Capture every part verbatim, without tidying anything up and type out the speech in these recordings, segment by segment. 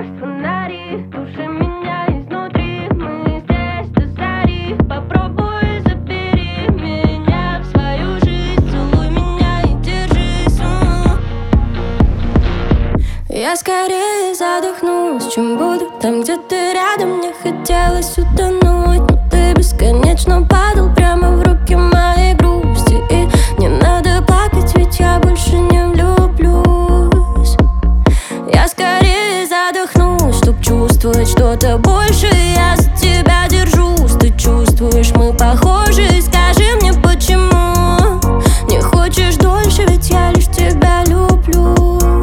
Дождь, фонари, души меня изнутри. Мы здесь до зари. Попробуй забери меня в свою жизнь. Целуй меня и держись. Я скорее задохнусь, чем буду там, где ты рядом. Мне хотелось утонуть, но ты бесконечно падал прямо в руки моей грусти. И не надо плакать, ведь я больше не влюблюсь. Я скорее задохнусь, чтоб чувствовать что-то больше. Я за тебя держусь, ты чувствуешь, мы похожи. Скажи мне, почему не хочешь дольше, ведь я лишь тебя люблю.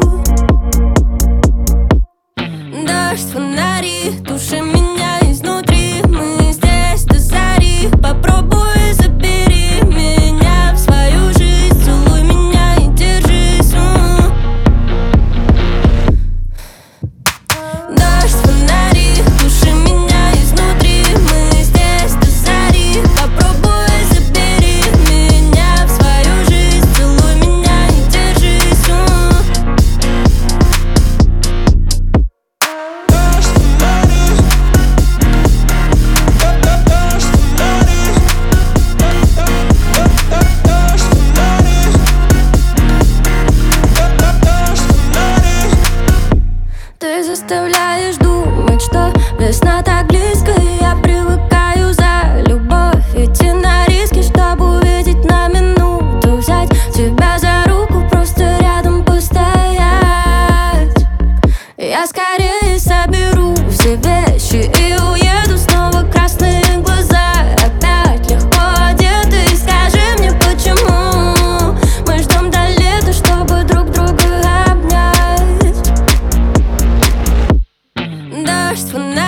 Дождь, фонари, туши меня изнутри. Мы здесь до зари. Попробуй забери меня в свою жизнь. Целуй меня и держись. Дождь, фонари, туши меня изнутри. Мы здесь до зари. Попробуй забери меня в свою жизнь. Целуй меня и держись. Ты заставляешь думать, что весна так близко. И я привыкаю за любовь идти на риски, чтобы увидеть на минуту, взять тебя за руку, просто рядом постоять. Я скорее соберу все вещи и уеду. Снова красные глаза, опять легко одеты. Скажи мне, почему мы ждем до лета, чтобы друг друга обнять. Дождь, фонарь.